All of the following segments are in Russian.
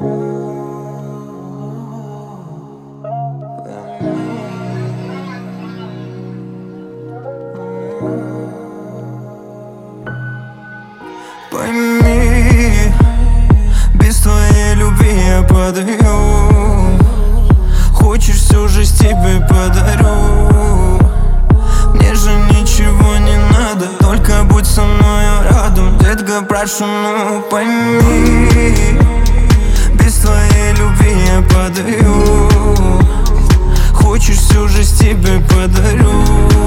Пойми, без твоей любви я падаю. Хочешь, всю жизнь тебе подарю. Мне же ничего не надо, только будь со мною рядом. Детка, прошу, ну пойми, без твоей любви я падаю. Хочешь, всю жизнь тебе подарю.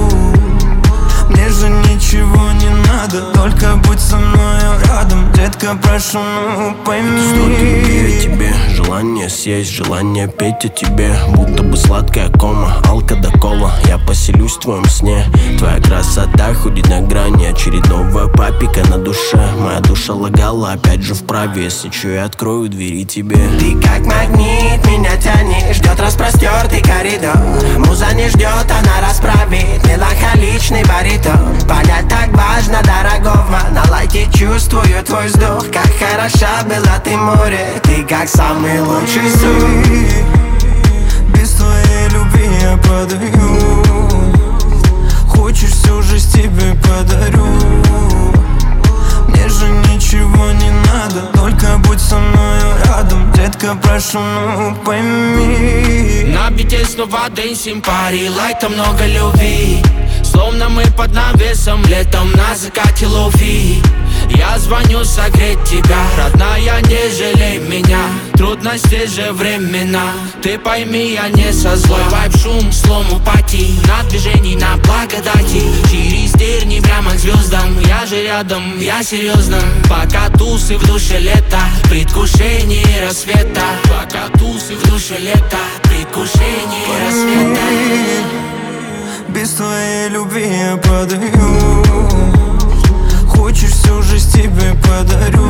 Мне же ничего не надо, только будь со мною рядом. Детка, прошу, ну пойми. Столько тебе, желание съесть, желание петь о тебе. Будто бы сладкая кома, алка до кола. Я поселюсь в твоем сне. Твоя красота ходит на грани очередного папика на душе. Моя душа лагала, опять же вправе. Если чё, я открою двери тебе. Ты как магнит, меня тянет, ждет распростертый коридор. Муза не ждет, она расправит меланхоличный баритон. Понять так важно, дорогого, на лайке чувствую твой вздох. Как хороша была ты, море, ты как самый лучший сон. Без твоей любви я падаю. Хочешь, всю жизнь тебе подарю. Мне же ничего не надо, только будь со мною рядом. Детка, прошу, ну пойми. На бите снова дэнсим пари, лайта много любви. Словно мы под навесом, летом на закате лови. Я звоню согреть тебя, родная, не жалей меня. Трудности же времена, ты пойми, я не со зла. Вайб, шум, слому пати, на движении, на благодати. Через терни прямо к звездам, я же рядом, я серьезно. Пока тусы в душе лета, предвкушение рассвета. Пока тусы в душе лета, предвкушение рассвета. Без твоей любви я падаю. Хочешь, всю жизнь тебе подарю.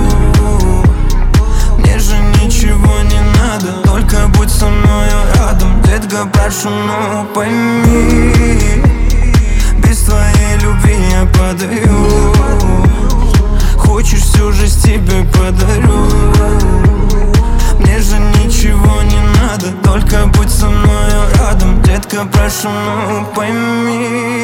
Мне же ничего не надо, только будь со мною рядом. Детка, прошу, ну пойми, без твоей любви я падаю. Хочешь, всю жизнь тебе подарю. Мне же ничего не надо, только будь со мною рядом. Детка, прошу, ну пойми.